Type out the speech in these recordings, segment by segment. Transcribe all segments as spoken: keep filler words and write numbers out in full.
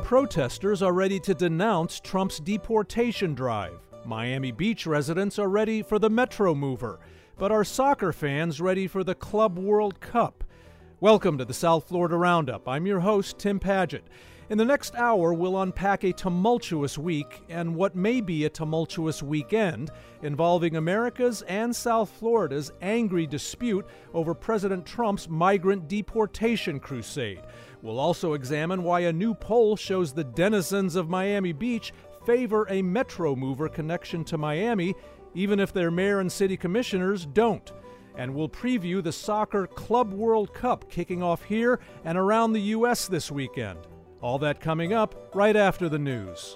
Protesters are ready to denounce Trump's deportation drive. Miami Beach residents are ready for the Metro Mover. But are soccer fans ready for the Club World Cup? Welcome to the South Florida Roundup. I'm your host, Tim Padgett. In the next hour, we'll unpack a tumultuous week and what may be a tumultuous weekend involving America's and South Florida's angry dispute over President Trump's migrant deportation crusade. We'll also examine why a new poll shows the denizens of Miami Beach favor a Metro Mover connection to Miami, even if their mayor and city commissioners don't. And we'll preview the Soccer Club World Cup kicking off here and around the U S this weekend. All that coming up right after the news.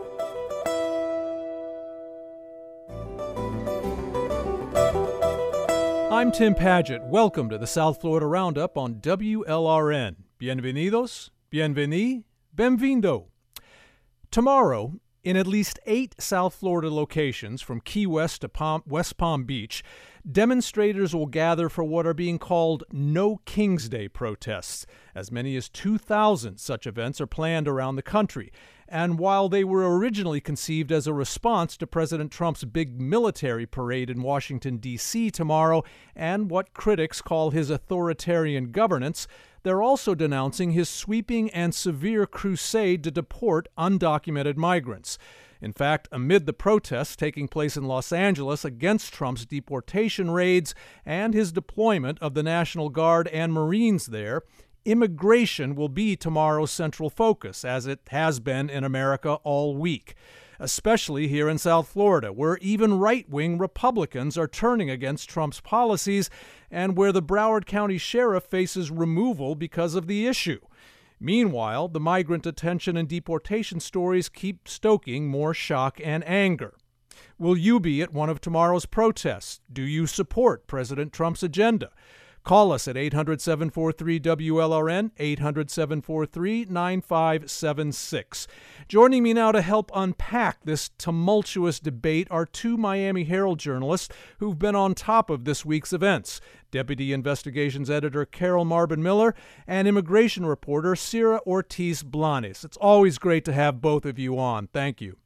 I'm Tim Padgett. Welcome to the South Florida Roundup on W L R N. Bienvenidos, bienveni, benvindo. Tomorrow, in at least eight South Florida locations from Key West to Palm, West Palm Beach, demonstrators will gather for what are being called No King's Day protests. As many as two thousand such events are planned around the country. And while they were originally conceived as a response to President Trump's big military parade in Washington, D C tomorrow, and what critics call his authoritarian governance, they're also denouncing his sweeping and severe crusade to deport undocumented migrants. In fact, amid the protests taking place in Los Angeles against Trump's deportation raids and his deployment of the National Guard and Marines there, immigration will be tomorrow's central focus, as it has been in America all week, especially here in South Florida, where even right-wing Republicans are turning against Trump's policies and where the Broward County Sheriff faces removal because of the issue. Meanwhile, the migrant detention and deportation stories keep stoking more shock and anger. Will you be at one of tomorrow's protests? Do you support President Trump's agenda? Call us at eight hundred, seven four three, W L R N, eight hundred, seven four three, nine five seven six. Joining me now to help unpack this tumultuous debate are two Miami Herald journalists who've been on top of this week's events. Deputy Investigations Editor Carol Marbin Miller and immigration reporter Cira Ortiz Blanes. It's always great to have both of you on. Thank you.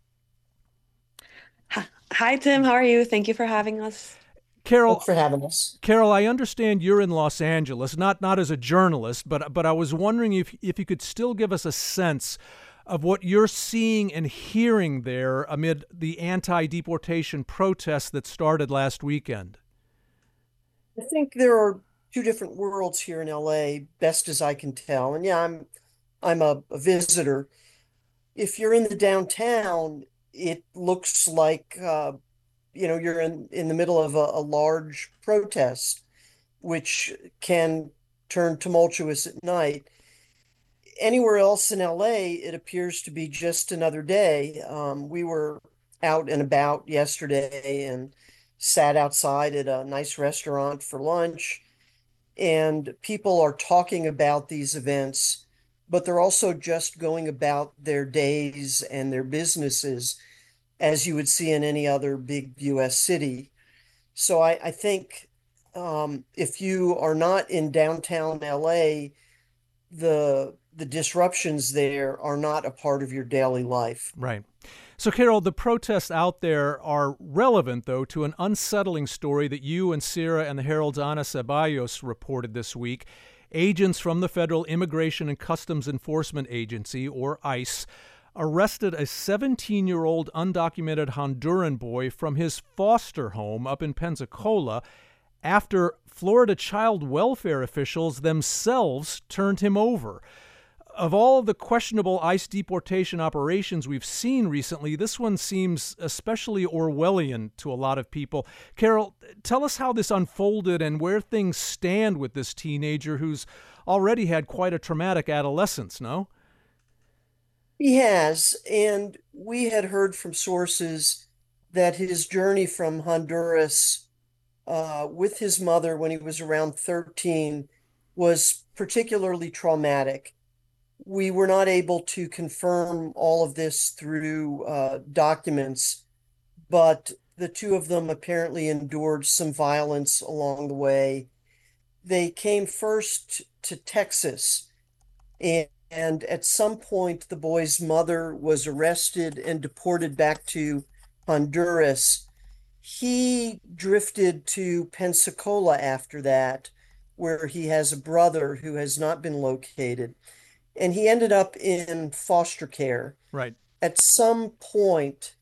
Hi, Tim. How are you? Thank you for having us. Carol, Thanks for having us. Carol, I understand you're in Los Angeles, not not as a journalist, but but I was wondering if if you could still give us a sense of what you're seeing and hearing there amid the anti-deportation protests that started last weekend. I think there are two different worlds here in L A, best as I can tell. And yeah, I'm I'm a, a visitor. If you're in the downtown, it looks like uh, you know, you're in, in the middle of a, a large protest, which can turn tumultuous at night. Anywhere else in L A, it appears to be just another day. Um, we were out and about yesterday and sat outside at a nice restaurant for lunch. And people are talking about these events, but they're also just going about their days and their businesses as you would see in any other big U S city. So I, I think um, if you are not in downtown L A, the the disruptions there are not a part of your daily life. Right. So, Carol, the protests out there are relevant, though, to an unsettling story that you and Cira and the Herald's Ana Ceballos reported this week. Agents from the Federal Immigration and Customs Enforcement Agency, or ICE, arrested a seventeen-year-old undocumented Honduran boy from his foster home up in Pensacola after Florida child welfare officials themselves turned him over. Of all of the questionable ICE deportation operations we've seen recently, this one seems especially Orwellian to a lot of people. Carol, tell us how this unfolded and where things stand with this teenager who's already had quite a traumatic adolescence, no? He has, and we had heard from sources that his journey from Honduras uh, with his mother when he was around thirteen was particularly traumatic. We were not able to confirm all of this through uh, documents, but the two of them apparently endured some violence along the way. They came first to Texas, and And at some point, the boy's mother was arrested and deported back to Honduras. He drifted to Pensacola after that, where he has a brother who has not been located. And he ended up in foster care. Right. At some point,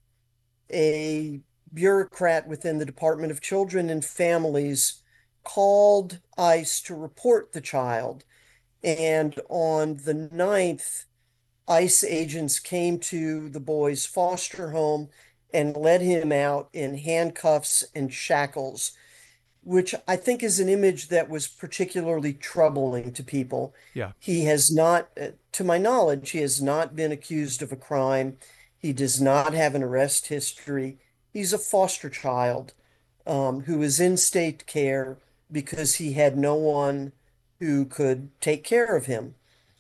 a bureaucrat within the Department of Children and Families called ICE to report the child. And on the ninth, ICE agents came to the boy's foster home and led him out in handcuffs and shackles, which I think is an image that was particularly troubling to people. Yeah. He has not, to my knowledge, he has not been accused of a crime. He does not have an arrest history. He's a foster child um, who is in state care because he had no one who could take care of him.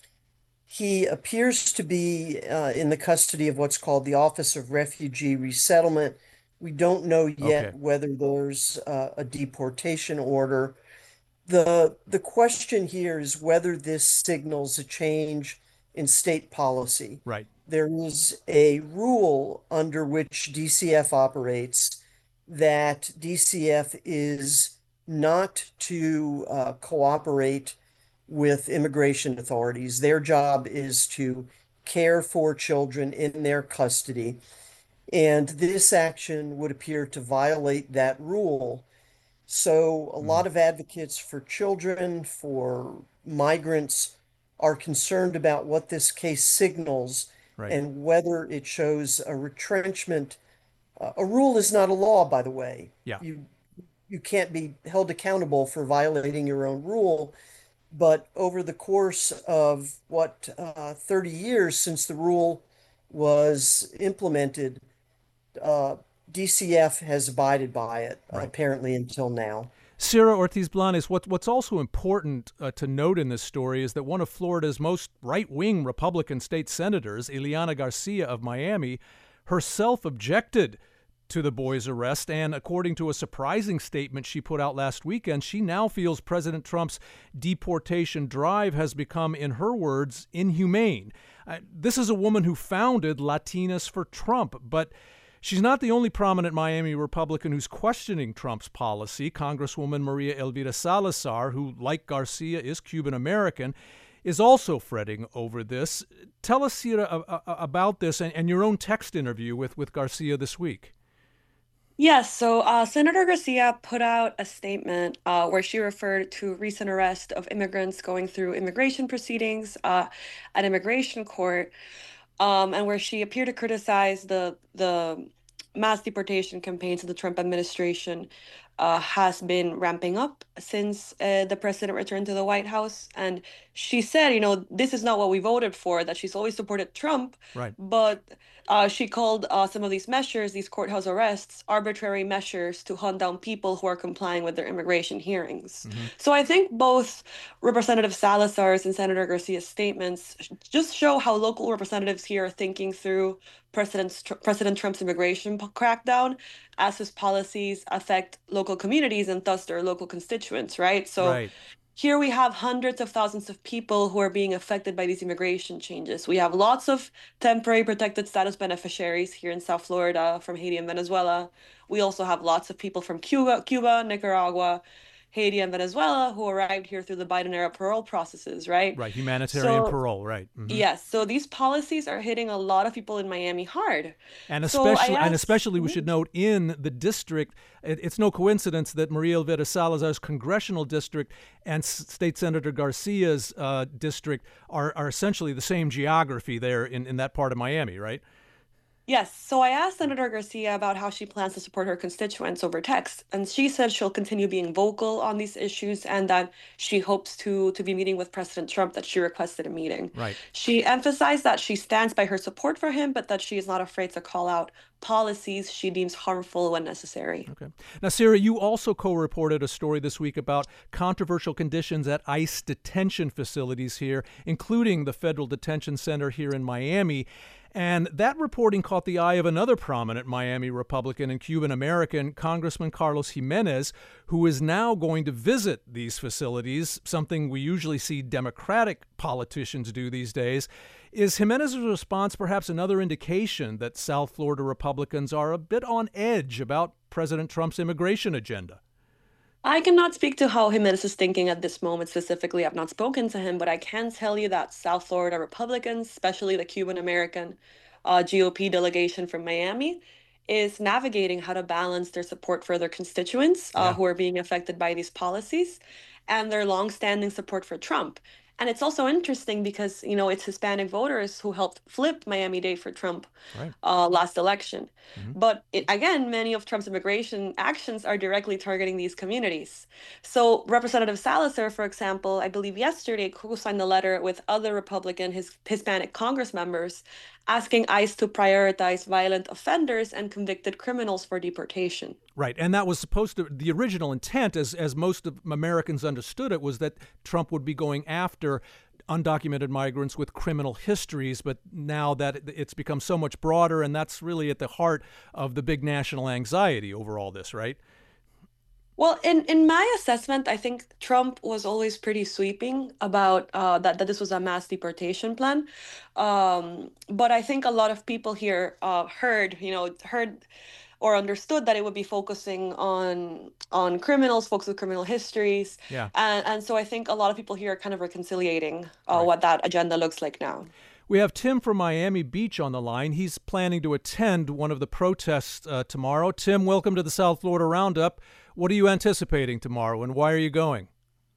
He appears to be uh, in the custody of what's called the Office of Refugee Resettlement. We don't know yet Okay. whether there's uh, a deportation order. The, the question here is whether this signals a change in state policy. Right. There is a rule under which D C F operates that D C F is not to uh, cooperate with immigration authorities. Their job is to care for children in their custody. And this action would appear to violate that rule. So a lot Mhm. of advocates for children, for migrants, are concerned about what this case signals Right. and whether it shows a retrenchment. Uh, a rule is not a law, by the way. Yeah. You you can't be held accountable for violating your own rule. But over the course of what uh, thirty years since the rule was implemented, uh, D C F has abided by it, uh, Right. apparently until now. Cira Ortiz Blanes, what, what's also important uh, to note in this story is that one of Florida's most right-wing Republican state senators, Ileana Garcia of Miami, herself objected to the boy's arrest, and according to a surprising statement she put out last weekend, she now feels President Trump's deportation drive has become, in her words, inhumane. Uh, this is a woman who founded Latinas for Trump, but she's not the only prominent Miami Republican who's questioning Trump's policy. Congresswoman Maria Elvira Salazar, who, like Garcia, is Cuban-American, is also fretting over this. Tell us, Cira, about this and, and your own text interview with, with Garcia this week. Yes, so uh, Senator Garcia put out a statement uh, where she referred to recent arrest of immigrants going through immigration proceedings uh, at immigration court, um, and where she appeared to criticize the the mass deportation campaigns of the Trump administration uh, has been ramping up since uh, the president returned to the White House. And she said, you know, this is not what we voted for, that she's always supported Trump, Right. but uh, she called uh, some of these measures, these courthouse arrests, arbitrary measures to hunt down people who are complying with their immigration hearings. Mm-hmm. So I think both Representative Salazar's and Senator Garcia's statements just show how local representatives here are thinking through President, President Trump's immigration crackdown as his policies affect local communities and thus their local constituents, right? So Right. here we have hundreds of thousands of people who are being affected by these immigration changes. We have lots of temporary protected status beneficiaries here in South Florida from Haiti and Venezuela. We also have lots of people from Cuba, Cuba, Nicaragua, Haiti, and Venezuela who arrived here through the Biden era parole processes, right? Right. Humanitarian So, parole. Right. Mm-hmm. yes, so these policies are hitting a lot of people in Miami hard. And So I especially, and asked, especially, we should note in the district, it, it's no coincidence that Maria Elvira Salazar's congressional district and S- State Senator Garcia's uh, district are, are essentially the same geography there in, in that part of Miami, right? yes, so I asked Senator Garcia about how she plans to support her constituents over text, and she said she'll continue being vocal on these issues and that she hopes to to be meeting with President Trump, that she requested a meeting. Right. She emphasized that she stands by her support for him, but that she is not afraid to call out policies she deems harmful when necessary. Okay. Now, Cira, you also co-reported a story this week about controversial conditions at ICE detention facilities here, including the Federal Detention Center here in Miami. And that reporting caught the eye of another prominent Miami Republican and Cuban American, Congressman Carlos Gimenez, who is now going to visit these facilities, something we usually see Democratic politicians do these days. Is Gimenez's response perhaps another indication that South Florida Republicans are a bit on edge about President Trump's immigration agenda? I cannot speak to how Jimenez is thinking at this moment specifically. I've not spoken to him, but I can tell you that South Florida Republicans, especially the Cuban American uh, G O P delegation from Miami, is navigating how to balance their support for their constituents uh, Yeah. who are being affected by these policies and their longstanding support for Trump. And it's also interesting because, you know, it's Hispanic voters who helped flip Miami-Dade for Trump Right. uh, last election. Mhm. But it, again, many of Trump's immigration actions are directly targeting these communities. So Representative Salazar, for example, I believe yesterday co-signed a letter with other Republican his, Hispanic Congress members asking ICE to prioritize violent offenders and convicted criminals for deportation. Right, and that was supposed to, the original intent, as as most of Americans understood it, was that Trump would be going after undocumented migrants with criminal histories, but now that it's become so much broader, and that's really at the heart of the big national anxiety over all this, right? Well, in, in my assessment, I think Trump was always pretty sweeping about uh, that, that this was a mass deportation plan. Um, but I think a lot of people here uh, heard, you know, heard or understood that it would be focusing on on criminals, folks with criminal histories. Yeah. And, and so I think a lot of people here are kind of reconciliating uh, Right. what that agenda looks like now. We have Tim from Miami Beach on the line. He's planning to attend one of the protests uh, tomorrow. Tim, welcome to the South Florida Roundup. What are you anticipating tomorrow, and why are you going?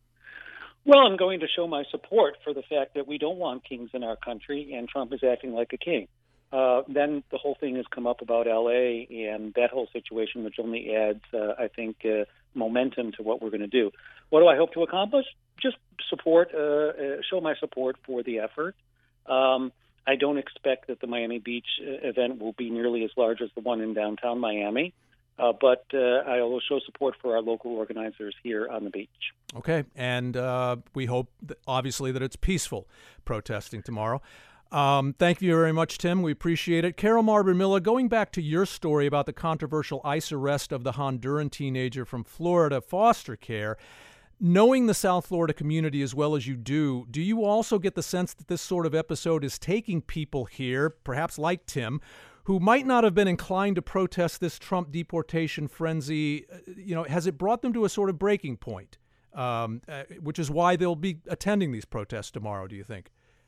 Well, I'm going to show my support for the fact that we don't want kings in our country, and Trump is acting like a king. Uh, then the whole thing has come up about L A and that whole situation, which only adds, uh, I think, uh, momentum to what we're going to do. What do I hope to accomplish? Just support, uh, uh, show my support for the effort. Um, I don't expect that the Miami Beach uh, event will be nearly as large as the one in downtown Miami, uh, but uh, I will show support for our local organizers here on the beach. Okay, and uh, we hope, that, obviously, that it's peaceful protesting tomorrow. Um, thank you very much, Tim. We appreciate it. Carol Marbon-Miller, going back to your story about the controversial ICE arrest of the Honduran teenager from Florida foster care, knowing the South Florida community as well as you do, do you also get the sense that this sort of episode is taking people here, perhaps like Tim, who might not have been inclined to protest this Trump deportation frenzy? You know, has it brought them to a sort of breaking point, um, uh, which is why they'll be attending these protests tomorrow, do you think?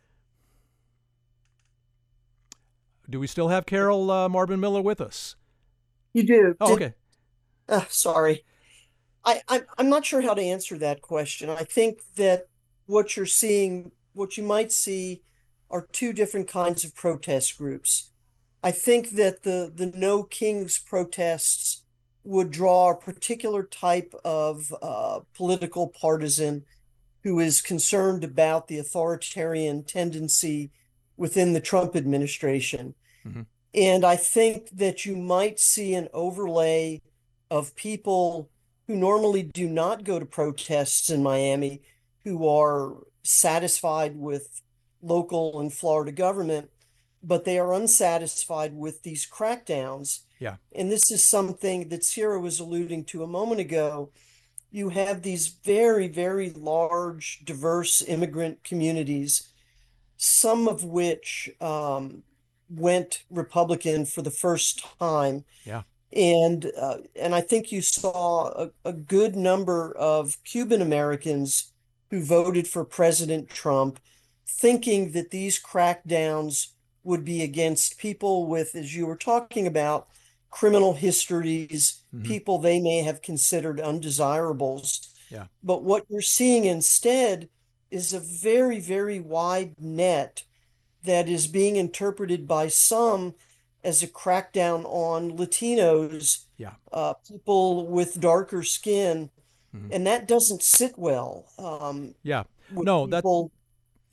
Do we still have Carol uh, Marbon-Miller with us? You do. Oh, Did- okay. Uh, sorry. I, I, I'm not sure how to answer that question. I think that what you're seeing, what you might see, are two different kinds of protest groups. I think that the, the No Kings protests would draw a particular type of uh, political partisan who is concerned about the authoritarian tendency within the Trump administration. Mm-hmm. And I think that you might see an overlay of people who normally do not go to protests in Miami, who are satisfied with local and Florida government, but they are unsatisfied with these crackdowns. Yeah. And this is something that Sierra was alluding to a moment ago. You have these very, very large, diverse immigrant communities, some of which um, went Republican for the first time. Yeah. And uh, and I think you saw a, a good number of Cuban Americans who voted for President Trump, thinking that these crackdowns would be against people with, as you were talking about, criminal histories, Mm-hmm. people they may have considered undesirables. Yeah. But what you're seeing instead is a very, very wide net that is being interpreted by some as a crackdown on Latinos, Yeah. uh, people with darker skin, Mhm. and that doesn't sit well. Um, Yeah. with No, that- people.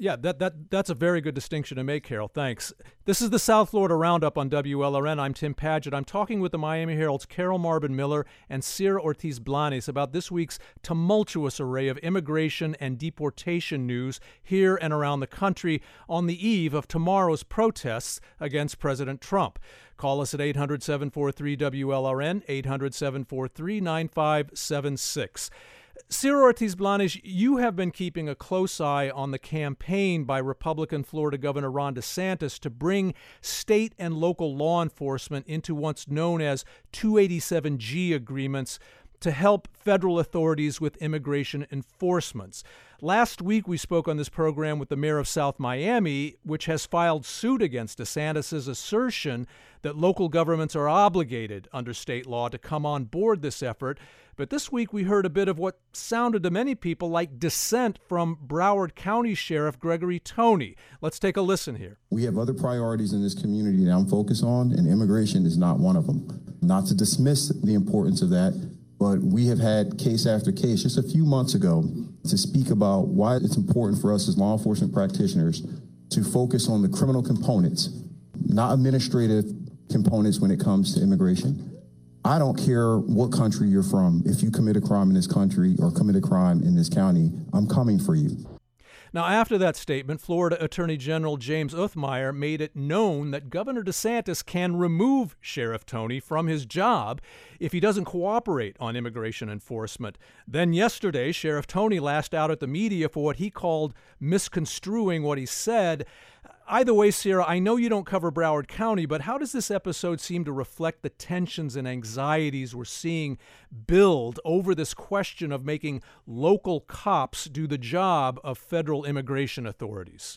Yeah, that, that that's a very good distinction to make, Carol. Thanks. This is the South Florida Roundup on W L R N. I'm Tim Padgett. I'm talking with the Miami Herald's Carol Marvin Miller and Cira Ortiz Blanes about this week's tumultuous array of immigration and deportation news here and around the country on the eve of tomorrow's protests against President Trump. Call us at eight hundred, seven four three, W L R N, eight hundred, seven four three, nine five seven six. Cira Ortiz Blanes, you have been keeping a close eye on the campaign by Republican Florida Governor Ron DeSantis to bring state and local law enforcement into what's known as two eighty-seven G agreements to help federal authorities with immigration enforcements. Last week, we spoke on this program with the mayor of South Miami, which has filed suit against DeSantis' assertion that local governments are obligated under state law to come on board this effort. But this week, we heard a bit of what sounded to many people like dissent from Broward County Sheriff Gregory Tony. Let's take a listen here. We have other priorities in this community that I'm focused on, and immigration is not one of them. Not to dismiss the importance of that, but we have had case after case just a few months ago to speak about why it's important for us as law enforcement practitioners to focus on the criminal components, not administrative components when it comes to immigration. I don't care what country you're from. If you commit a crime in this country or commit a crime in this county, I'm coming for you. Now, after that statement, Florida Attorney General James Uthmeier made it known that Governor DeSantis can remove Sheriff Tony from his job if he doesn't cooperate on immigration enforcement. Then yesterday, Sheriff Tony lashed out at the media for what he called misconstruing what he said. Either way, Cira, I know you don't cover Broward County, but how does this episode seem to reflect the tensions and anxieties we're seeing build over this question of making local cops do the job of federal immigration authorities?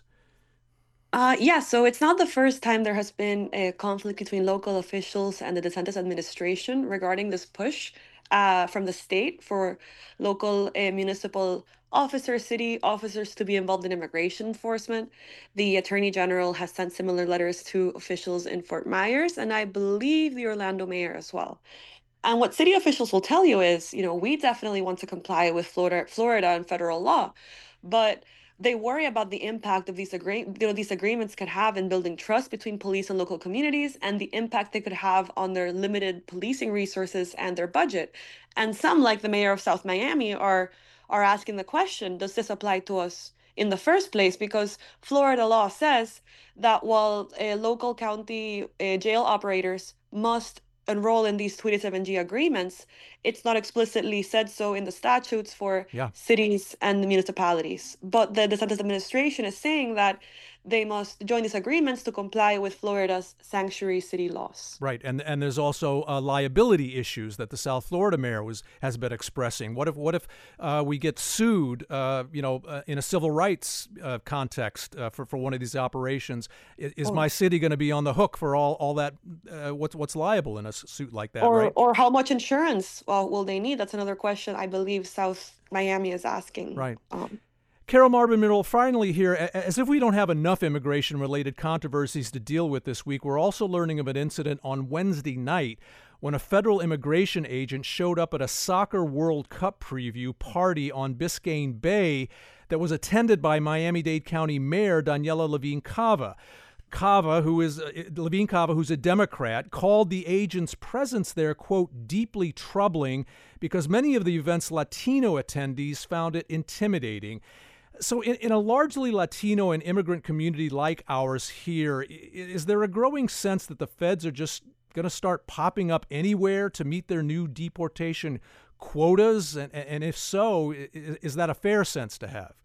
Uh, yeah, so it's not the first time there has been a conflict between local officials and the DeSantis administration regarding this push uh, from the state for local uh, municipal officers, city officers to be involved in immigration enforcement. The Attorney General has sent similar letters to officials in Fort Myers, and I believe the Orlando mayor as well. And what city officials will tell you is, you know, we definitely want to comply with Florida, Florida and federal law, but they worry about the impact of these agree- you know, these agreements could have in building trust between police and local communities, and the impact they could have on their limited policing resources and their budget. And some, like the mayor of South Miami, are are asking the question, does this apply to us in the first place? Because Florida law says that while uh, local county uh, jail operators must enroll in these two eighty-seven G agreements, it's not explicitly said so in the statutes for Yeah. cities and the municipalities. But the DeSantis administration is saying that they must join these agreements to comply with Florida's sanctuary city laws. Right, and and there's also uh, liability issues that the South Florida mayor was has been expressing. What if what if uh, we get sued, uh, you know, uh, in a civil rights uh, context uh, for for one of these operations? Is, is Oh. my city going to be on the hook for all all that? Uh, what's what's liable in a suit like that? Or Right. or how much insurance uh, will they need? That's another question I believe South Miami is asking. Right. Um, Carol Marvin Middle, finally here, a- as if we don't have enough immigration-related controversies to deal with this week, we're also learning of an incident on Wednesday night when a federal immigration agent showed up at a soccer World Cup preview party on Biscayne Bay that was attended by Miami-Dade County Mayor Daniela Levine Cava. Cava, who is uh, Levine Cava, who's a Democrat, called the agent's presence there, quote, deeply troubling because many of the event's Latino attendees found it intimidating. So in, in a largely Latino and immigrant community like ours here, i- is there a growing sense that the feds are just going to start popping up anywhere to meet their new deportation quotas? And, and if so, i- i- is that a fair sense to have?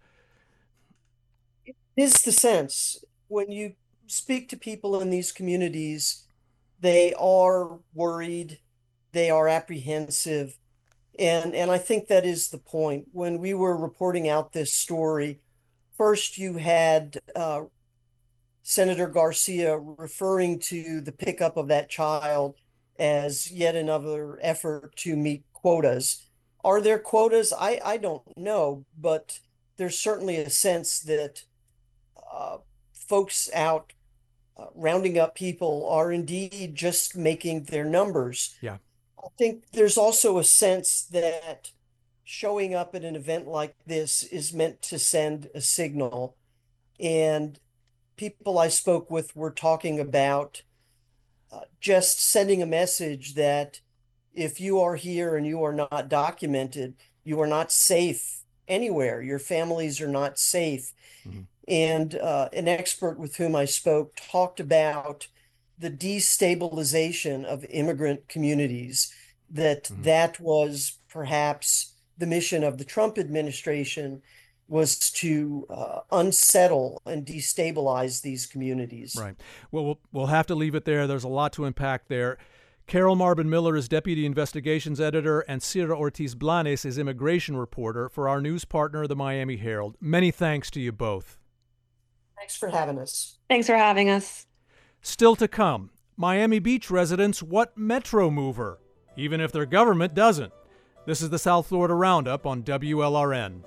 Is the sense when you speak to people in these communities, they are worried, they are apprehensive. And, and I think that is the point. When we were reporting out this story, first you had uh, Senator Garcia referring to the pickup of that child as yet another effort to meet quotas. Are there quotas? I, I don't know, but there's certainly a sense that uh, folks out uh, rounding up people are indeed just making their numbers. Yeah. I think there's also a sense that showing up at an event like this is meant to send a signal. And people I spoke with were talking about uh, just sending a message that if you are here and you are not documented, you are not safe anywhere. Your families are not safe. Mm-hmm. And uh, an expert with whom I spoke talked about the destabilization of immigrant communities, that mm-hmm. that was perhaps the mission of the Trump administration, was to uh, unsettle and destabilize these communities. Right. Well, well, we'll have to leave it there. There's a lot to unpack there. Carol Marvin Miller is Deputy Investigations Editor, and Cira Ortiz Blanes is Immigration Reporter for our news partner, the Miami Herald. Many thanks to you both. Thanks for having us. Thanks for having us. Still to come, Miami Beach residents want Metro Mover, even if their government doesn't. This is the South Florida Roundup on W L R N.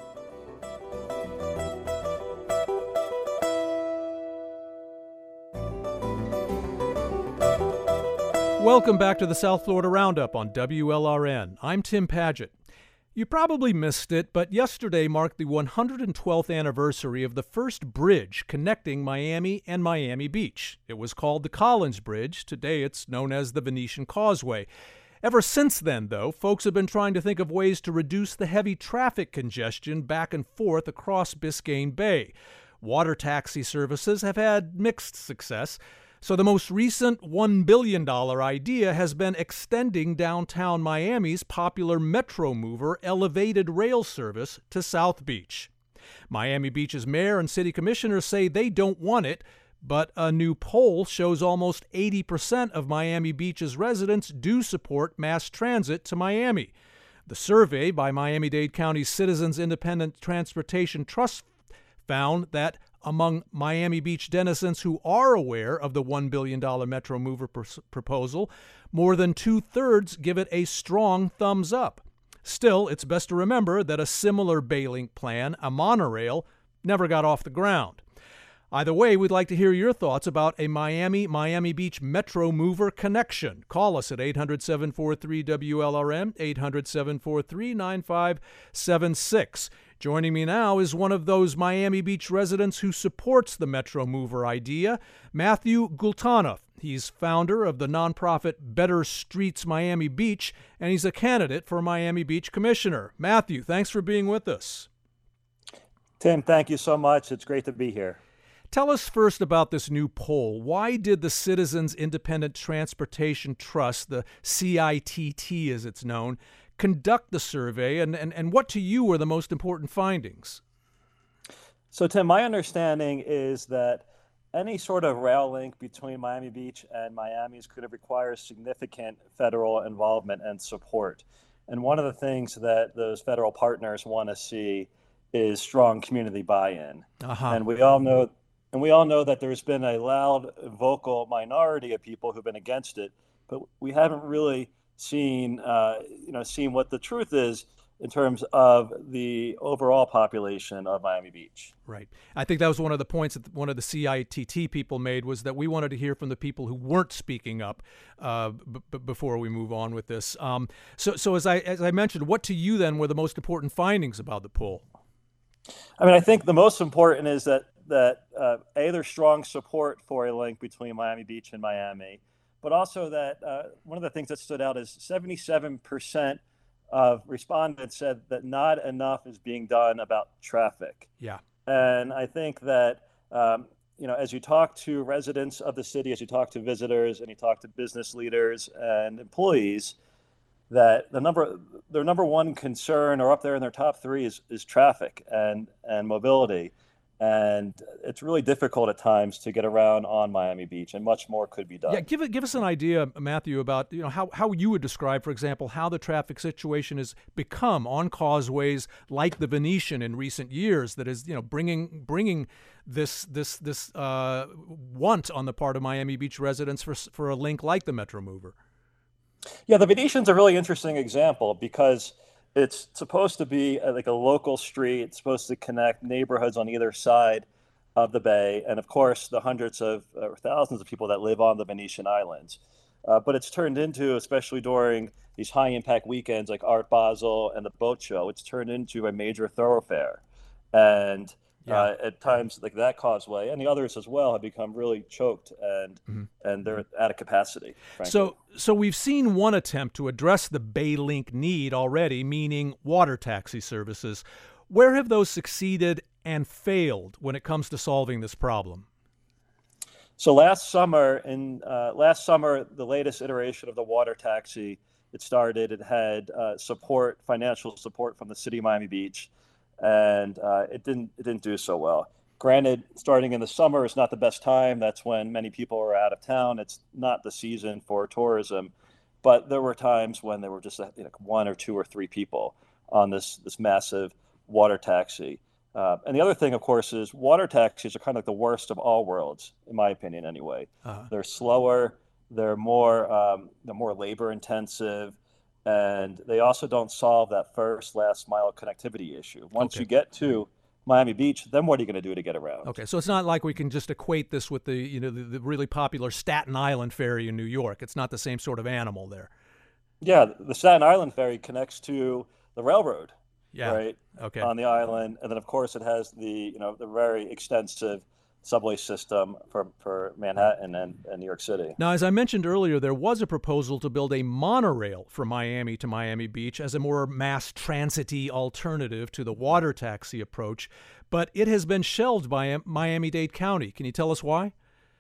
Welcome back to the South Florida Roundup on W L R N. I'm Tim Padgett. You probably missed it, but yesterday marked the one hundred twelfth anniversary of the first bridge connecting Miami and Miami Beach. It was called the Collins Bridge. Today it's known as the Venetian Causeway. Ever since then, though, folks have been trying to think of ways to reduce the heavy traffic congestion back and forth across Biscayne Bay. Water taxi services have had mixed success. So the most recent one billion dollars idea has been extending downtown Miami's popular Metro Mover elevated rail service to South Beach. Miami Beach's mayor and city commissioners say they don't want it, but a new poll shows almost eighty percent of Miami Beach's residents do support mass transit to Miami. The survey by Miami-Dade County's Citizens Independent Transportation Trust found that among Miami Beach denizens who are aware of the one billion dollars Metro Mover pr- proposal, more than two-thirds give it a strong thumbs up. Still, it's best to remember that a similar Baylink plan, a monorail, never got off the ground. Either way, we'd like to hear your thoughts about a Miami-Miami Beach Metro Mover connection. Call us at eight hundred, seven four three, W L R N, eight hundred, seven four three, nine five seven six. Joining me now is one of those Miami Beach residents who supports the Metro Mover idea, Matthew Gultanoff. He's founder of the nonprofit Better Streets Miami Beach, and he's a candidate for Miami Beach Commissioner. Matthew, thanks for being with us. Tim, thank you so much. It's great to be here. Tell us first about this new poll. Why did the Citizens Independent Transportation Trust, the C I T T as it's known, conduct the survey, and, and, and what to you were the most important findings? So, Tim, my understanding is that any sort of rail link between Miami Beach and Miami is going to require significant federal involvement and support. And one of the things that those federal partners want to see is strong community buy-in. Uh-huh. And we all know and we all know that there's been a loud, vocal minority of people who've been against it, but we haven't really seen, uh, you know, seen what the truth is in terms of the overall population of Miami Beach. Right. I think that was one of the points that one of the C I T T people made, was that we wanted to hear from the people who weren't speaking up uh, b- b- before we move on with this. Um, so, so as I as I mentioned, what to you then were the most important findings about the poll? I mean, I think the most important is that that uh, a there's strong support for a link between Miami Beach and Miami, but also that uh, one of the things that stood out is seventy-seven percent of respondents said that not enough is being done about traffic. Yeah. And I think that, um, you know, as you talk to residents of the city, as you talk to visitors, and you talk to business leaders and employees, that the number, their number one concern, or up there in their top three, is, is traffic and, and mobility. And it's really difficult at times to get around on Miami Beach, and much more could be done. Yeah, give it, give us an idea, Matthew, about you know how, how you would describe, for example, how the traffic situation has become on causeways like the Venetian in recent years. That is, you know, bringing bringing this this this uh, want on the part of Miami Beach residents for for a link like the Metro Mover. Yeah, the Venetian's a really interesting example because it's supposed to be a, like a local street. It's supposed to connect neighborhoods on either side of the bay, and of course the hundreds of or thousands of people that live on the Venetian Islands. Uh, but it's turned into, especially during these high-impact weekends like Art Basel and the Boat Show, it's turned into a major thoroughfare. And Yeah. Uh, at times, like that causeway and the others as well have become really choked, and Mm-hmm. and they're out of capacity. Frankly. So, so we've seen one attempt to address the Baylink need already, meaning water taxi services. Where have those succeeded and failed when it comes to solving this problem? So last summer, in uh, last summer, the latest iteration of the water taxi, it started. It had uh, support, financial support from the city of Miami Beach, and uh, it didn't it didn't do so well. Granted, starting in the summer is not the best time. That's when many people are out of town. It's not the season for tourism, but there were times when there were just you know, one or two or three people on this this massive water taxi. Uh, and the other thing, of course, is water taxis are kind of like the worst of all worlds, in my opinion, anyway. Uh-huh. They're slower, they're more um, they're more labor intensive, and they also don't solve that first last mile connectivity issue. Once okay. you get to Miami Beach, then what are you going to do to get around? Okay, so it's not like we can just equate this with the you know the, the really popular Staten Island ferry in New York. It's not the same sort of animal there. Yeah, the Staten Island ferry connects to the railroad. Yeah. Right. Okay. On the island, and then of course it has the you know the very extensive subway system for for Manhattan and, and New York City. Now, as I mentioned earlier, there was a proposal to build a monorail from Miami to Miami Beach as a more mass transit-y alternative to the water taxi approach, but it has been shelved by Miami-Dade County. Can you tell us why?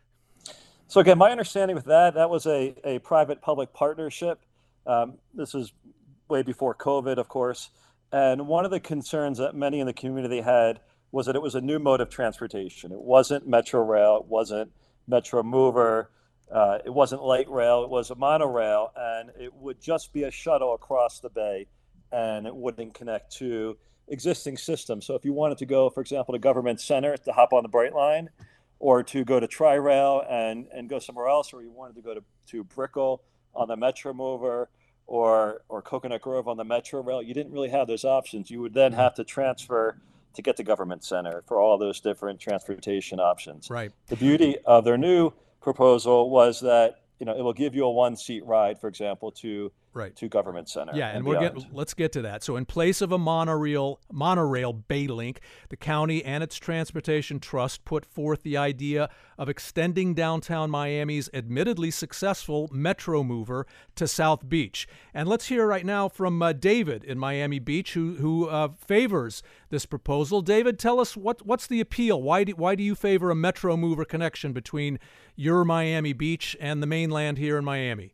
So again, my understanding with that that was a a private-public partnership. Um, this was way before COVID, of course. And one of the concerns that many in the community had was that it was a new mode of transportation. It wasn't Metro Rail, it wasn't Metro Mover, uh, it wasn't light rail, it was a monorail, and it would just be a shuttle across the bay, and it wouldn't connect to existing systems. So if you wanted to go, for example, to Government Center to hop on the Brightline, or to go to Tri-Rail and, and go somewhere else, or you wanted to go to, to Brickell on the Metro Mover, or or Coconut Grove on the Metro Rail, you didn't really have those options. You would then have to transfer to get to Government Center for all those different transportation options. Right. The beauty of their new proposal was that you know it will give you a one-seat ride, for example, to right. to Government Center. Yeah, and, and we're getting, let's get to that. So in place of a monorail, monorail Baylink, the county and its transportation trust put forth the idea of extending downtown Miami's admittedly successful Metro Mover to South Beach. And let's hear right now from uh, David in Miami Beach, who who uh, favors this proposal. David, tell us what what's the appeal? Why do why do you favor a Metro Mover connection between your Miami Beach and the mainland here in Miami?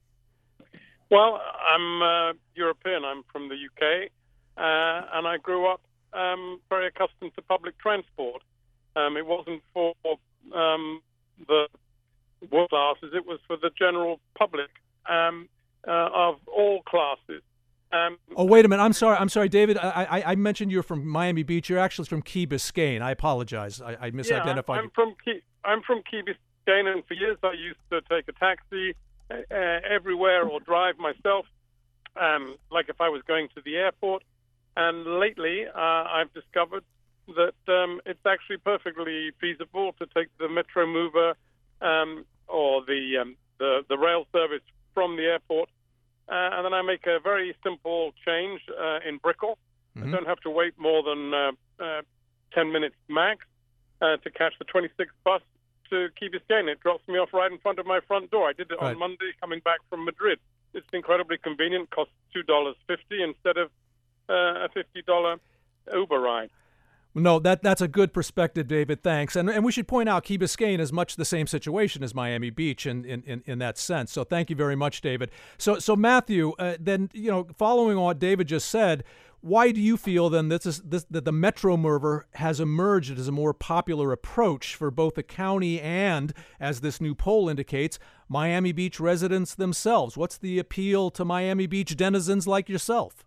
Well, I'm uh, European. I'm from the U K, uh, and I grew up um, very accustomed to public transport. Um, it wasn't for um, the working classes; it was for the general public um, uh, of all classes. Um, oh, wait a minute. I'm sorry. I'm sorry, David. I, I, I mentioned you're from Miami Beach. You're actually from Key Biscayne. I apologize. I, I misidentified yeah, I'm, I'm you. from Key. I'm from Key Biscayne, and for years I used to take a taxi Uh, everywhere or drive myself, um, like if I was going to the airport. And lately, uh, I've discovered that um, it's actually perfectly feasible to take the Metro Mover um, or the, um, the the rail service from the airport, uh, and then I make a very simple change uh, in Brickell. Mm-hmm. I don't have to wait more than uh, uh, ten minutes max uh, to catch the twenty-six bus to Key Biscayne. It drops me off right in front of my front door. I did it right. on Monday coming back from Madrid. It's incredibly convenient, costs two dollars fifty instead of uh, a fifty dollars Uber ride. No, that that's a good perspective, David. Thanks. And and we should point out Key Biscayne is much the same situation as Miami Beach in in, in, in that sense. So thank you very much, David. So so Matthew, uh, then you know, following on what David just said, why do you feel then this is this, that the Metro Mover has emerged as a more popular approach for both the county and, as this new poll indicates, Miami Beach residents themselves? What's the appeal to Miami Beach denizens like yourself?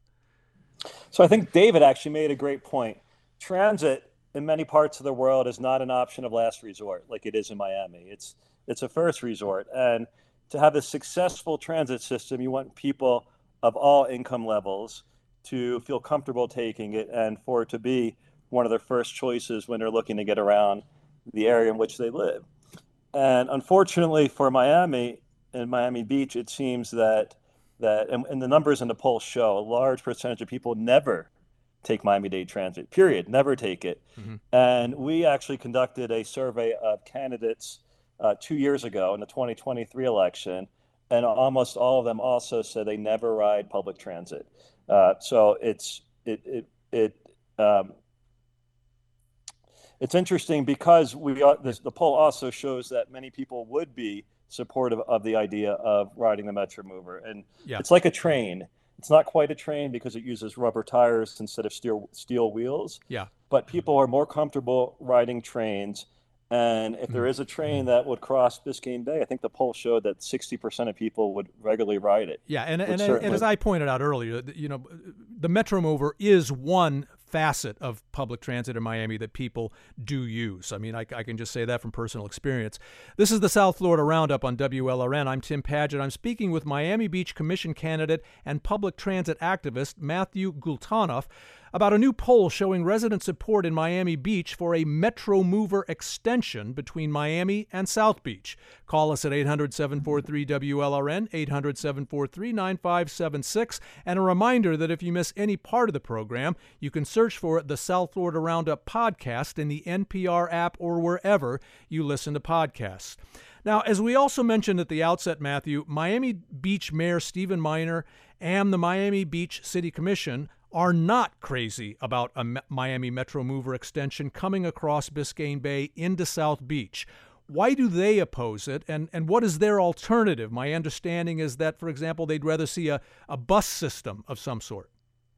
So I think David actually made a great point. Transit in many parts of the world is not an option of last resort like it is in Miami. It's it's a first resort. And to have a successful transit system, you want people of all income levels to feel comfortable taking it and for it to be one of their first choices when they're looking to get around the area in which they live. And unfortunately for Miami and Miami Beach, it seems that, that and, and the numbers in the poll show, a large percentage of people never take Miami-Dade Transit, period, never take it. Mm-hmm. And we actually conducted a survey of candidates uh, two years ago in the twenty twenty-three election, and almost all of them also said they never ride public transit. Uh, so it's it it it um, it's interesting because we uh, this, the poll also shows that many people would be supportive of the idea of riding the Metromover, and yeah. it's like a train. It's not quite a train because it uses rubber tires instead of steel steel wheels. Yeah. But people are more comfortable riding trains. And if there is a train that would cross Biscayne Bay, I think the poll showed that sixty percent of people would regularly ride it. Yeah, and and, certainly... and as I pointed out earlier, you know, the Metromover is one facet of public transit in Miami that people do use. I mean, I, I can just say that from personal experience. This is the South Florida Roundup on W L R N. I'm Tim Padgett. I'm speaking with Miami Beach Commission candidate and public transit activist Matthew Gultanoff about a new poll showing resident support in Miami Beach for a Metromover extension between Miami and South Beach. Call us at eight hundred, seven four three, W L R N, eight hundred, seven four three, nine five seven six. And a reminder that if you miss any part of the program, you can search for the South Florida Roundup podcast in the N P R app or wherever you listen to podcasts. Now, as we also mentioned at the outset, Matthew, Miami Beach Mayor Stephen Minor and the Miami Beach City Commission are not crazy about a Miami Metromover extension coming across Biscayne Bay into South Beach. Why do they oppose it, and, and what is their alternative? My understanding is that, for example, they'd rather see a, a bus system of some sort.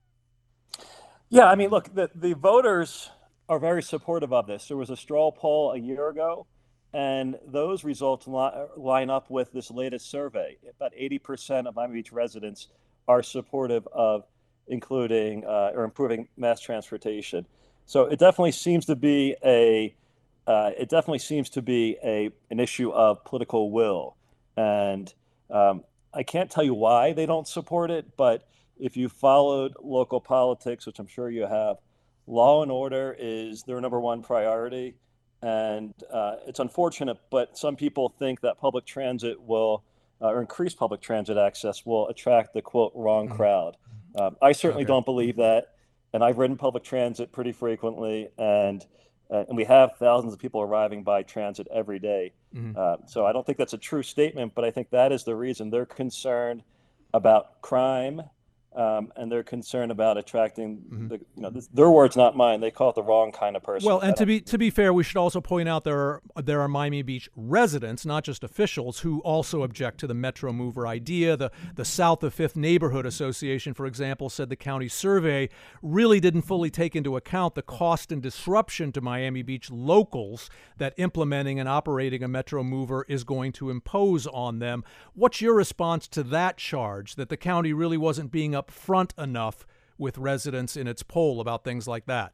Yeah, I mean, look, the, the voters are very supportive of this. There was a straw poll a year ago, and those results li- line up with this latest survey. About eighty percent of Miami Beach residents are supportive of including uh, or improving mass transportation. So it definitely seems to be a uh, it definitely seems to be a an issue of political will, and um, I can't tell you why they don't support it. But if you followed local politics, which I'm sure you have, law and order is their number one priority, and uh, it's unfortunate. But some people think that public transit will uh, or increased public transit access will attract the quote wrong crowd. Um, I certainly Okay. don't believe that, and I've ridden public transit pretty frequently, and uh, and we have thousands of people arriving by transit every day. Mhm. Uh, so I don't think that's a true statement, but I think that is the reason. They're concerned about crime, um, and they're concerned about attracting Mhm. the, you know, this, their words, not mine. They call it the wrong kind of person. Well, I and to don't- be to be fair, we should also point out there are there are Miami Beach residents, not just officials, who also object to the Metromover idea. The the South of Fifth Neighborhood Association, for example, said the county survey really didn't fully take into account the cost and disruption to Miami Beach locals that implementing and operating a Metromover is going to impose on them. What's your response to that charge, that the county really wasn't being upfront enough with residents in its poll about things like that?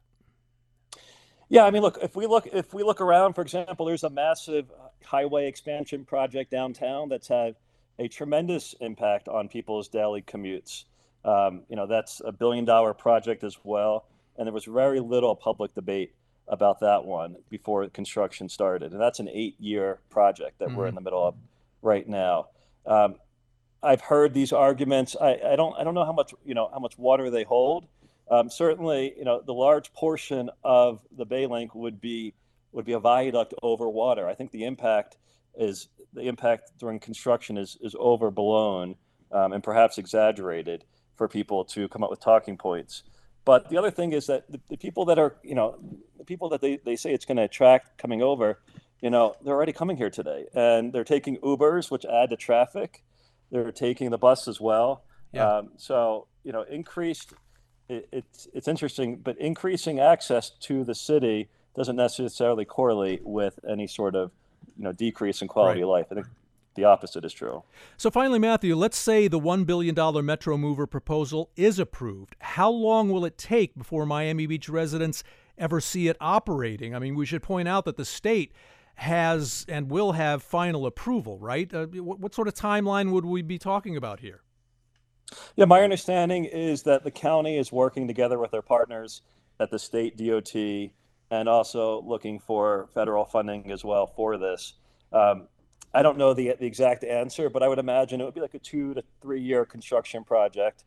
Yeah, I mean, look, if we look if we look around, for example, there's a massive highway expansion project downtown that's had a tremendous impact on people's daily commutes. Um, you know, that's a billion dollar project as well, and there was very little public debate about that one before construction started, and that's an eight-year project that Mhm. we're in the middle of right now. Um, I've heard these arguments. I, I don't I don't know how much you know how much water they hold. Um, certainly, you know, the large portion of the Bay Link would be would be a viaduct over water. I think the impact is the impact during construction is is overblown um, and perhaps exaggerated for people to come up with talking points. But the other thing is that the, the people that are you know the people that they, they say it's going to attract coming over, you know, they're already coming here today, and they're taking Ubers, which add to traffic. They're taking the bus as well. Yeah. Um, so, you know, increased, it, it's it's interesting, but increasing access to the city doesn't necessarily correlate with any sort of, you know, decrease in quality Right. of life. I think the opposite is true. So finally, Matthew, let's say the one billion dollars Metromover proposal is approved. How long will it take before Miami Beach residents ever see it operating? I mean, we should point out that the state has and will have final approval, right? Uh, what, what sort of timeline would we be talking about here? Yeah, my understanding is that the county is working together with their partners at the state D O T and also looking for federal funding as well for this. Um, I don't know the, the exact answer, but I would imagine it would be like a two to three year construction project.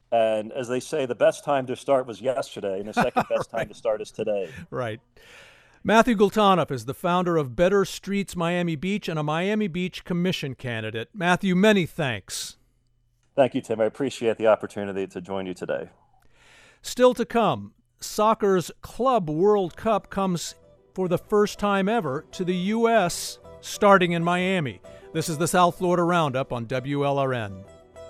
And as they say, the best time to start was yesterday, and the second best right. time to start is today. Right. Matthew Gultanoff is the founder of Better Streets Miami Beach and a Miami Beach Commission candidate. Matthew, many thanks. Thank you, Tim. I appreciate the opportunity to join you today. Still to come, soccer's Club World Cup comes for the first time ever to the U S, starting in Miami. This is the South Florida Roundup on W L R N.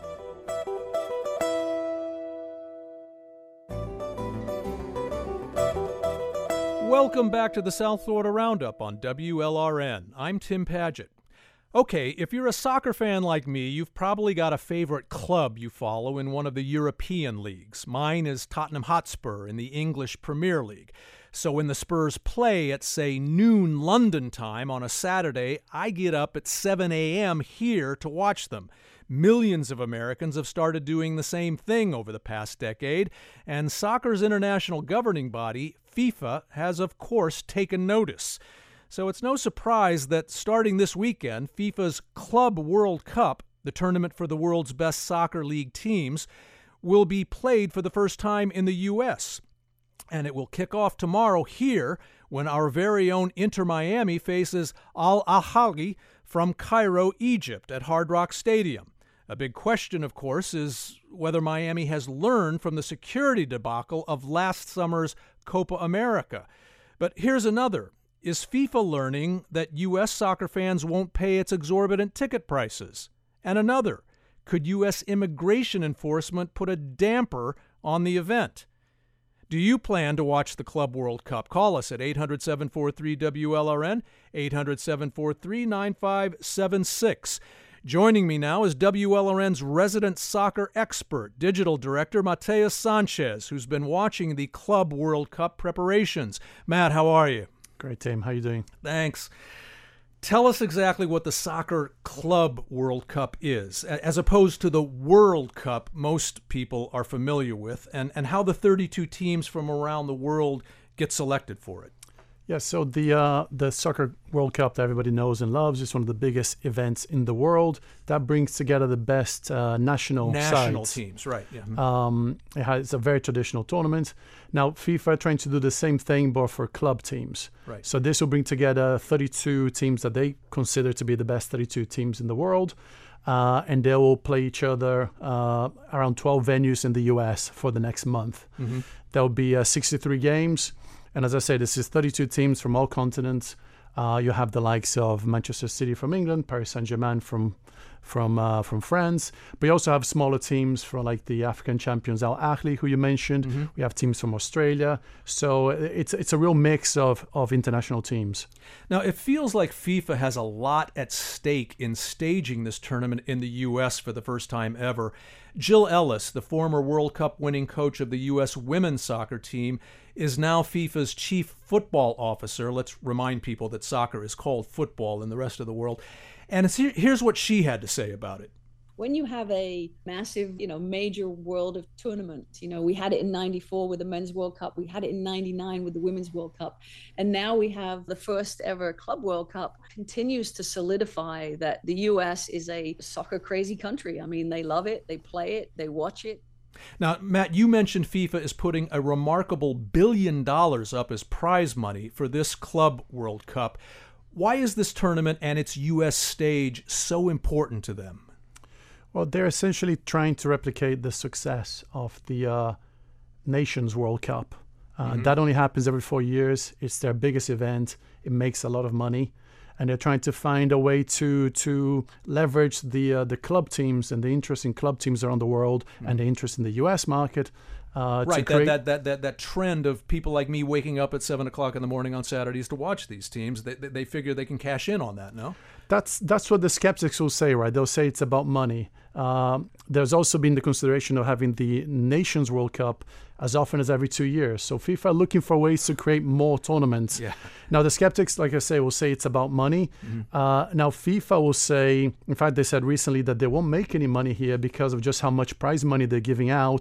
Welcome back to the South Florida Roundup on W L R N. I'm Tim Padgett. Okay, if you're a soccer fan like me, you've probably got a favorite club you follow in one of the European leagues. Mine is Tottenham Hotspur in the English Premier League. So when the Spurs play at, say, noon London time on a Saturday, I get up at seven a.m. here to watch them. Millions of Americans have started doing the same thing over the past decade, and soccer's international governing body, FIFA, has of course taken notice. So it's no surprise that starting this weekend, FIFA's Club World Cup, the tournament for the world's best soccer league teams, will be played for the first time in the U S. And it will kick off tomorrow here when our very own Inter Miami faces Al Ahly from Cairo, Egypt at Hard Rock Stadium. A big question, of course, is whether Miami has learned from the security debacle of last summer's Copa America. But here's another. Is FIFA learning that U S soccer fans won't pay its exorbitant ticket prices? And another. Could U S immigration enforcement put a damper on the event? Do you plan to watch the Club World Cup? Call us at eight hundred, seven four three, W L R N, eight hundred, seven four three, nine five seven six. Joining me now is W L R N's resident soccer expert, digital director Mateus Sanchez, who's been watching the Club World Cup preparations. Matt, how are you? Great, Tim. How you doing? Thanks. Tell us exactly what the Soccer Club World Cup is, as opposed to the World Cup most people are familiar with, and, and how the thirty-two teams from around the world get selected for it. Yeah, so the uh, the Soccer World Cup that everybody knows and loves is one of the biggest events in the world that brings together the best uh, national national sides. teams, right? Yeah. Um, it has, it's a very traditional tournament. Now, FIFA are trying to do the same thing, but for club teams. Right. So this will bring together thirty-two teams that they consider to be the best thirty-two teams in the world, uh, and they will play each other uh, around twelve venues in the U S for the next month. Mm-hmm. There will be uh, sixty-three games. And as I say, this is thirty-two teams from all continents. Uh, you have the likes of Manchester City from England, Paris Saint-Germain from from uh, from France. But you also have smaller teams from like the African champions Al Ahly, who you mentioned. Mm-hmm. We have teams from Australia. So it's it's a real mix of, of international teams. Now, it feels like FIFA has a lot at stake in staging this tournament in the U S for the first time ever. Jill Ellis, the former World Cup winning coach of the U S women's soccer team, is now FIFA's chief football officer. Let's remind people that soccer is called football in the rest of the world. And it's, here's what she had to say about it. When you have a massive, you know, major world of tournaments, you know, we had it in ninety-four with the Men's World Cup, we had it in ninety-nine with the Women's World Cup, and now we have the first ever Club World Cup, continues to solidify that the U S is a soccer crazy country. I mean, they love it, they play it, they watch it. Now, Matt, you mentioned FIFA is putting a remarkable billion dollars up as prize money for this Club World Cup. Why is this tournament and its U S stage so important to them? Well, they're essentially trying to replicate the success of the uh, Nations World Cup. Uh, mm-hmm. That only happens every four years. It's their biggest event. It makes a lot of money. And they're trying to find a way to to leverage the uh, the club teams and the interest in club teams around the world mm-hmm. and the interest in the U S market. Uh, right, to create... that, that, that, that, that trend of people like me waking up at seven o'clock in the morning on Saturdays to watch these teams, they, they, they figure they can cash in on that, no? That's that's what the skeptics will say, right? They'll say it's about money. Um, there's also been the consideration of having the Nations World Cup as often as every two years. So FIFA are looking for ways to create more tournaments. Yeah. Now, the skeptics, like I say, will say it's about money. Mm-hmm. Uh, now, FIFA will say, in fact, they said recently that they won't make any money here because of just how much prize money they're giving out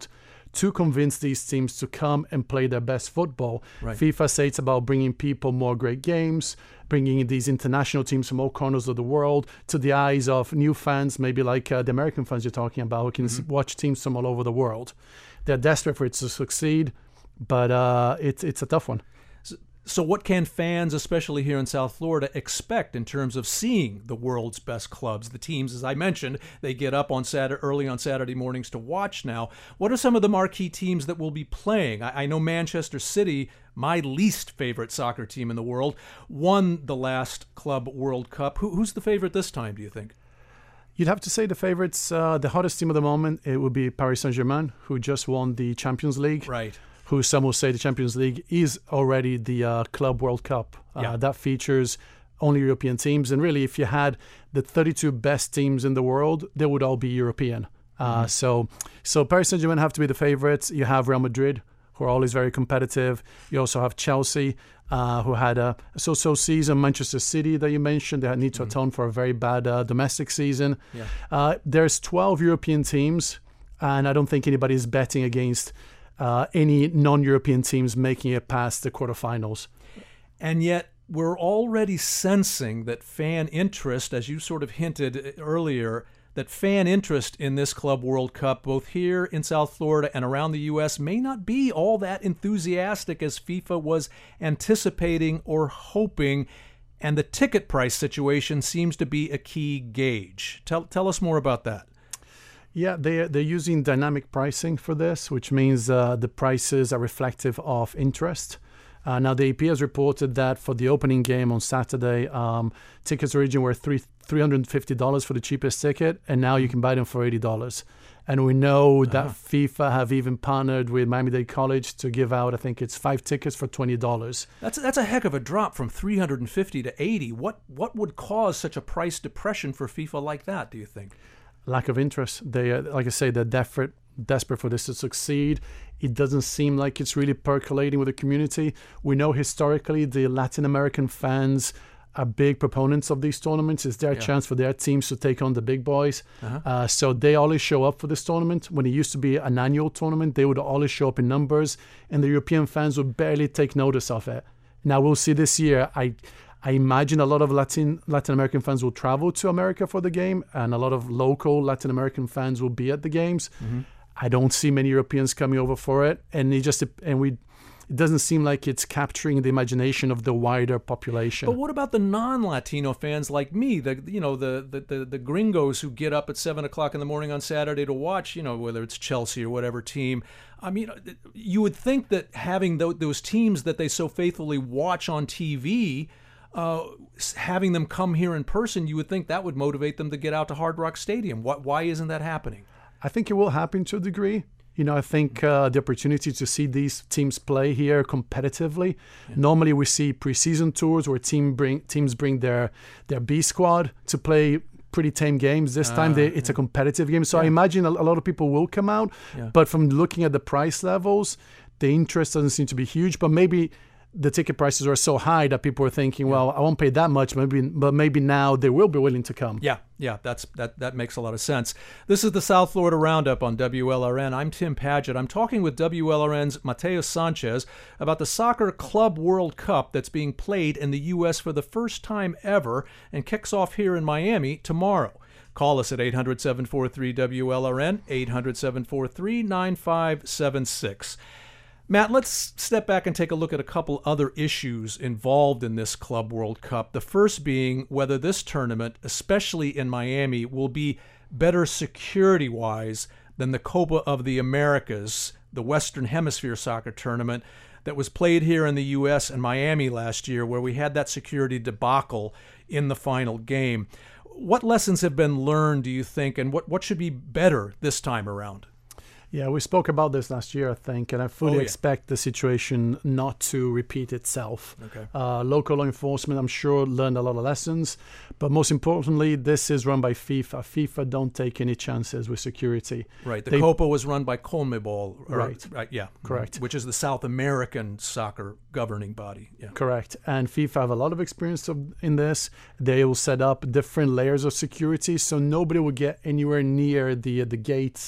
to convince these teams to come and play their best football. Right. FIFA says it's about bringing people more great games, bringing in these international teams from all corners of the world to the eyes of new fans, maybe like uh, the American fans you're talking about, who can mm-hmm. watch teams from all over the world. They're desperate for it to succeed, but uh, it's it's a tough one. So what can fans, especially here in South Florida, expect in terms of seeing the world's best clubs? The teams, as I mentioned, they get up on Saturday, early on Saturday mornings to watch now. What are some of the marquee teams that will be playing? I, I know Manchester City, my least favorite soccer team in the world, won the last Club World Cup. Who, who's the favorite this time, do you think? You'd have to say the favorites, uh, the hottest team at the moment, it would be Paris Saint-Germain, who just won the Champions League. Right. Who some will say the Champions League is already the uh, Club World Cup. Uh, yeah. That features only European teams. And really, if you had the thirty-two best teams in the world, they would all be European. Uh, mm-hmm. So so Paris Saint-Germain have to be the favorites. You have Real Madrid, who are always very competitive. You also have Chelsea, uh, who had a so-so season. Manchester City that you mentioned, they need to mm-hmm. atone for a very bad uh, domestic season. Yeah. Uh, there's twelve European teams, and I don't think anybody is betting against Uh, any non-European teams making it past the quarterfinals. And yet we're already sensing that fan interest, as you sort of hinted earlier, that fan interest in this Club World Cup, both here in South Florida and around the U S, may not be all that enthusiastic as FIFA was anticipating or hoping, and the ticket price situation seems to be a key gauge. Tell, tell us more about that. Yeah, they, they're using dynamic pricing for this, which means uh, the prices are reflective of interest. Uh, now, the A P has reported that for the opening game on Saturday, um, tickets originally were three three hundred fifty dollars for the cheapest ticket, and now you can buy them for eighty dollars. And we know that uh-huh. FIFA have even partnered with Miami-Dade College to give out, I think it's five tickets for twenty dollars. That's that's a heck of a drop from three hundred fifty to eighty. What what would cause such a price depression for FIFA like that, do you think? Lack of interest. They, uh, like I say, they're desperate, desperate for this to succeed. It doesn't seem like it's really percolating with the community. We know historically the Latin American fans are big proponents of these tournaments. It's their yeah. chance for their teams to take on the big boys. Uh-huh. Uh, so they always show up for this tournament. When it used to be an annual tournament, they would always show up in numbers, and the European fans would barely take notice of it. Now, we'll see this year. I I imagine a lot of Latin Latin American fans will travel to America for the game, and a lot of local Latin American fans will be at the games. Mm-hmm. I don't see many Europeans coming over for it, and it just and we it doesn't seem like it's capturing the imagination of the wider population. But what about the non-Latino fans like me, the you know the the the, the gringos who get up at seven o'clock in the morning on Saturday to watch, you know, whether it's Chelsea or whatever team? I mean, you would think that having th- those teams that they so faithfully watch on T V. Uh, having them come here in person, you would think that would motivate them to get out to Hard Rock Stadium. Why, why isn't that happening? I think it will happen to a degree. You know, I think uh, the opportunity to see these teams play here competitively. Yeah. Normally we see preseason tours where team bring, teams bring their, their B squad to play pretty tame games. This uh, time they, it's yeah. a competitive game. So yeah. I imagine a, a lot of people will come out. Yeah. But from looking at the price levels, the interest doesn't seem to be huge. But maybe the ticket prices are so high that people are thinking, well, I won't pay that much, maybe, but maybe now they will be willing to come. Yeah, yeah, that's that that makes a lot of sense. This is the South Florida Roundup on W L R N. I'm Tim Padgett. I'm talking with W L R N's Mateo Sanchez about the Soccer Club World Cup that's being played in the U S for the first time ever and kicks off here in Miami tomorrow. Call us at eight hundred, seven four three, W L R N, eight hundred, seven four three, nine five seven six. Matt, let's step back and take a look at a couple other issues involved in this Club World Cup. The first being whether this tournament, especially in Miami, will be better security-wise than the Copa of the Americas, the Western Hemisphere soccer tournament that was played here in the U S and Miami last year, where we had that security debacle in the final game. What lessons have been learned, do you think, and what, what should be better this time around? Yeah, we spoke about this last year, I think, and I fully oh, yeah. expect the situation not to repeat itself. Okay. Uh, local law enforcement, I'm sure, learned a lot of lessons, but most importantly, this is run by FIFA. FIFA don't take any chances with security. Right. The they, Copa was run by CONMEBOL. Or, right. Right. Yeah. Correct. Which is the South American soccer governing body. Yeah. Correct. And FIFA have a lot of experience of, in this. They will set up different layers of security, so nobody will get anywhere near the the gates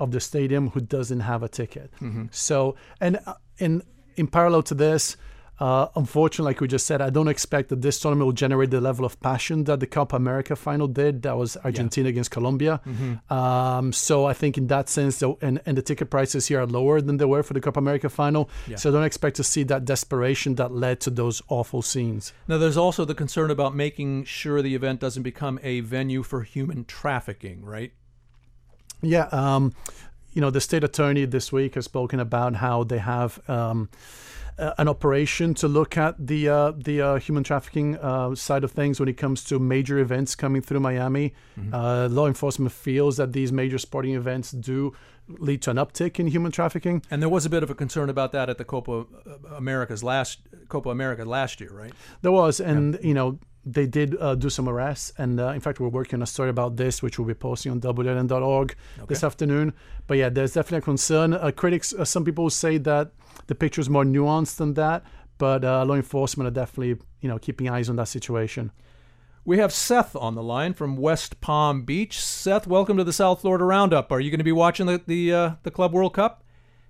of the stadium who doesn't have a ticket. Mm-hmm. So, and uh, in in parallel to this, uh, unfortunately, like we just said, I don't expect that this tournament will generate the level of passion that the Copa America final did. That was Argentina yeah. against Colombia. Mm-hmm. Um, so I think in that sense, though, and, and the ticket prices here are lower than they were for the Copa America final. Yeah. So I don't expect to see that desperation that led to those awful scenes. Now, there's also the concern about making sure the event doesn't become a venue for human trafficking, right? Yeah. Um, you know, the state attorney this week has spoken about how they have um, uh, an operation to look at the uh, the uh, human trafficking uh, side of things when it comes to major events coming through Miami. Mm-hmm. Uh, law enforcement feels that these major sporting events do lead to an uptick in human trafficking. And there was a bit of a concern about that at the Copa America's last Copa America last year, right? There was, and yeah. you know, they did uh, do some arrests, and uh, in fact, we're working on a story about this, which we'll be posting on W L N dot org okay. this afternoon. But yeah, there's definitely a concern. Uh, critics, uh, some people say that the picture is more nuanced than that, but uh, law enforcement are definitely, you know, keeping eyes on that situation. We have Seth on the line from West Palm Beach. Seth, welcome to the South Florida Roundup. Are you going to be watching the the, uh, the Club World Cup?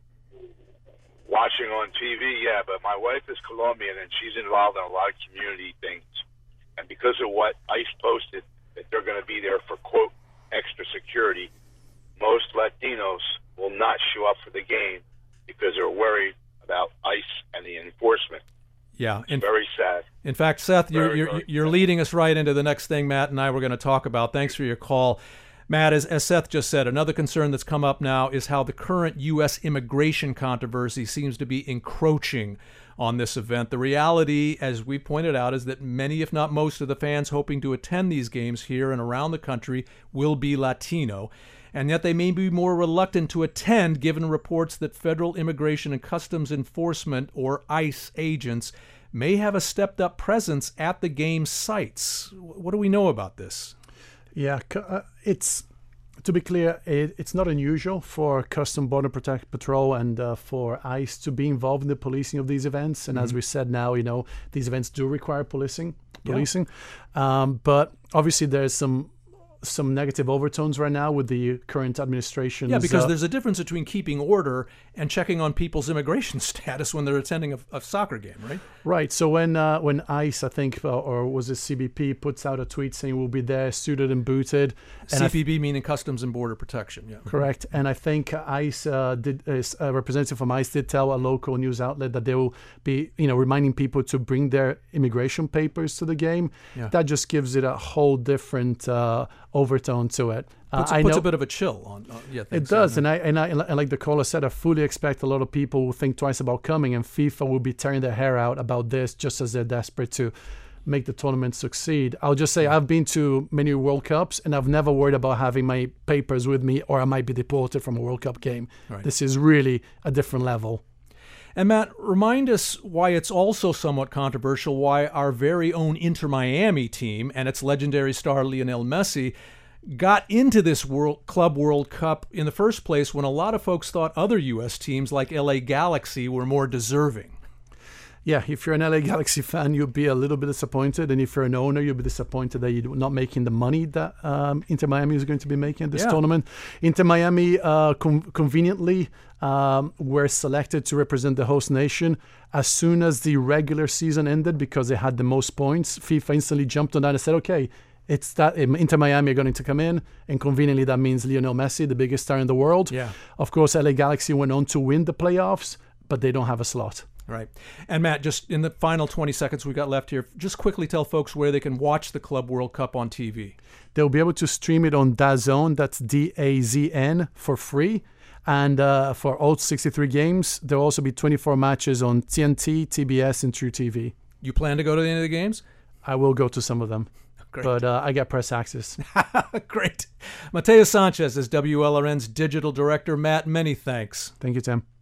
Watching on T V, yeah, but my wife is Colombian and she's involved in a lot of community things. And because of what ICE posted, that they're going to be there for, quote, extra security, most Latinos will not show up for the game because they're worried about ICE and the enforcement. Yeah. It's in, very sad. In fact, Seth, you're, very, you're, very you're leading us right into the next thing Matt and I were going to talk about. Thanks for your call. Matt, as, as Seth just said, another concern that's come up now is how the current U S immigration controversy seems to be encroaching on this event. The reality, as we pointed out, is that many, if not most, of the fans hoping to attend these games here and around the country will be Latino, and yet they may be more reluctant to attend given reports that Federal Immigration and Customs Enforcement, or ICE, agents may have a stepped-up presence at the game sites. What do we know about this? Yeah, uh, it's... To be clear, it, it's not unusual for Custom Border Protect Patrol and uh, for ICE to be involved in the policing of these events. And mm-hmm. as we said now, you know, these events do require policing. policing. Yeah. Um, but obviously there's some some negative overtones right now with the current administration. Yeah, because uh, there's a difference between keeping order and checking on people's immigration status when they're attending a, a soccer game, right? Right. So when uh, when ICE, I think, uh, or was it C B P, puts out a tweet saying we'll be there suited and booted. And C B P th- meaning Customs and Border Protection, yeah. Correct. And I think ICE, uh, did a representative from ICE did tell a local news outlet that they will be, you know, reminding people to bring their immigration papers to the game. Yeah. That just gives it a whole different uh, overtone to it. Uh, puts, I puts know, a bit of a chill on. Uh, yeah, it does, and I, and I and like the caller said, I fully expect a lot of people will think twice about coming, and FIFA will be tearing their hair out about this, just as they're desperate to make the tournament succeed. I'll just say I've been to many World Cups, and I've never worried about having my papers with me, or I might be deported from a World Cup game. Right. This is really a different level. And Matt, remind us why it's also somewhat controversial why our very own Inter Miami team and its legendary star Lionel Messi got into this World Club World Cup in the first place when a lot of folks thought other U S teams like L A Galaxy were more deserving. Yeah, if you're an L A Galaxy fan, you'll be a little bit disappointed. And if you're an owner, you'll be disappointed that you're not making the money that um, Inter Miami is going to be making at this yeah. tournament. Inter Miami, uh, com- conveniently, um, were selected to represent the host nation as soon as the regular season ended because they had the most points. FIFA instantly jumped on that and said, okay, it's that Inter Miami are going to come in, and conveniently that means Lionel Messi, the biggest star in the world. Yeah. Of course, L A Galaxy went on to win the playoffs, but they don't have a slot. Right. And Matt, just in the final twenty seconds we got left here, just quickly tell folks where they can watch the Club World Cup on T V. They'll be able to stream it on DAZN, that's D A Z N, for free. And uh, for all sixty-three games, there'll also be twenty-four matches on T N T, T B S, and True T V. You plan to go to any of the games? I will go to some of them. Great. But uh, I get press access. Great. Mateo Sanchez is W L R N's digital director. Matt, many thanks. Thank you, Tim.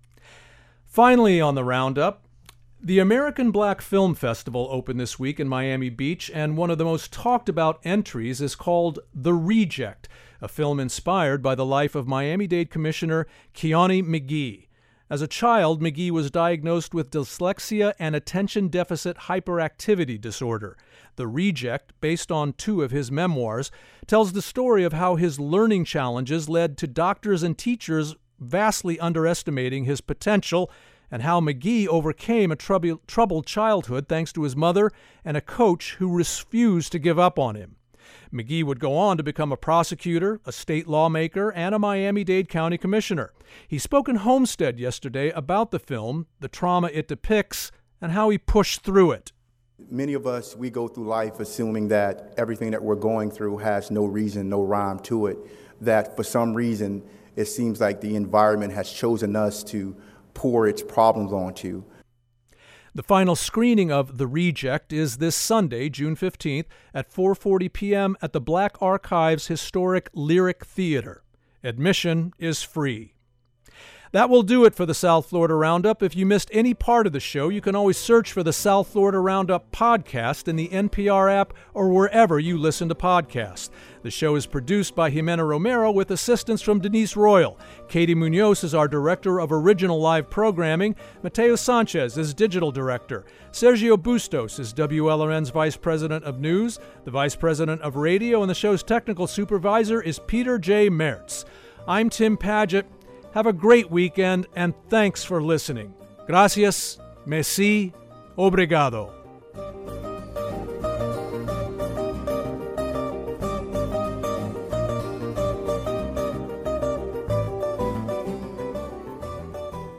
Finally on the roundup, the American Black Film Festival opened this week in Miami Beach, and one of the most talked about entries is called The Reject, a film inspired by the life of Miami-Dade Commissioner Kiani McGee. As a child, McGee was diagnosed with dyslexia and attention deficit hyperactivity disorder. The Reject, based on two of his memoirs, tells the story of how his learning challenges led to doctors and teachers vastly underestimating his potential, and how McGee overcame a troub- troubled childhood thanks to his mother and a coach who refused to give up on him. McGee would go on to become a prosecutor, a state lawmaker, and a Miami-Dade County commissioner. He spoke in Homestead yesterday about the film, the trauma it depicts, and how he pushed through it. Many of us, we go through life assuming that everything that we're going through has no reason, no rhyme to it, that for some reason it seems like the environment has chosen us to pour its problems onto. The final screening of The Reject is this Sunday, June fifteenth, at four forty p.m. at the Black Archives Historic Lyric Theater. Admission is free. That will do it for the South Florida Roundup. If you missed any part of the show, you can always search for the South Florida Roundup podcast in the N P R app or wherever you listen to podcasts. The show is produced by Jimena Romero with assistance from Denise Royal. Katie Munoz is our Director of Original Live Programming. Mateo Sanchez is Digital Director. Sergio Bustos is W L R N's Vice President of News. The Vice President of Radio and the show's Technical Supervisor is Peter J. Mertz. I'm Tim Padgett. Have a great weekend, and thanks for listening. Gracias, merci, obrigado.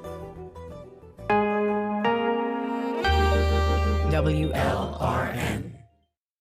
W L R N